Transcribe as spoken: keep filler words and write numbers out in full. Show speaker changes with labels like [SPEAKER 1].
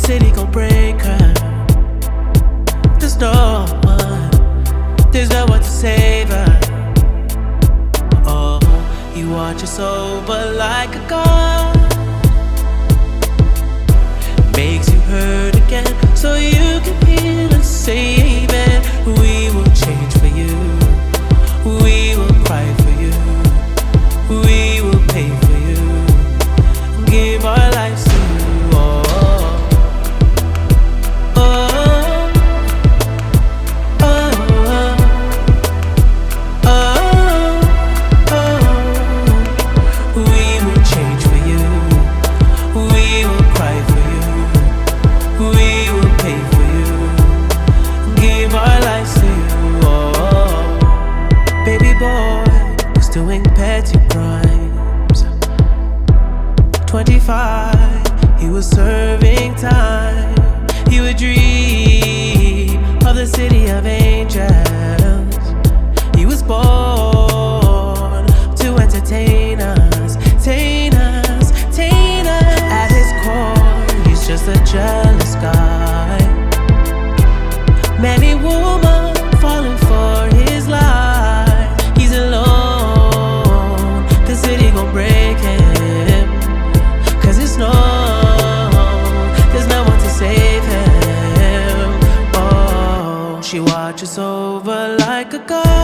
[SPEAKER 1] city gon' break her. There's no one, there's no one to save her. Oh, you watch us over like a god. Makes you hurt again, so you can heal and save it. We will change for you, we will cry for you, we will pay for you, give our lives to you. Oh, oh, oh, oh, oh, oh. We will change for you, we will cry for you, we will pay for you, give our lives to you. Oh, baby boy was doing petty crimes. twenty-five, he was serving time. He would dream of the city of angels. He was born to entertain us, entertain us, entertain us. At his core, he's just a jealous guy. Many women falling for his lies. He's alone, the city gon' break him. Cause it's known, there's no one to save him. Oh, she watches over like a god.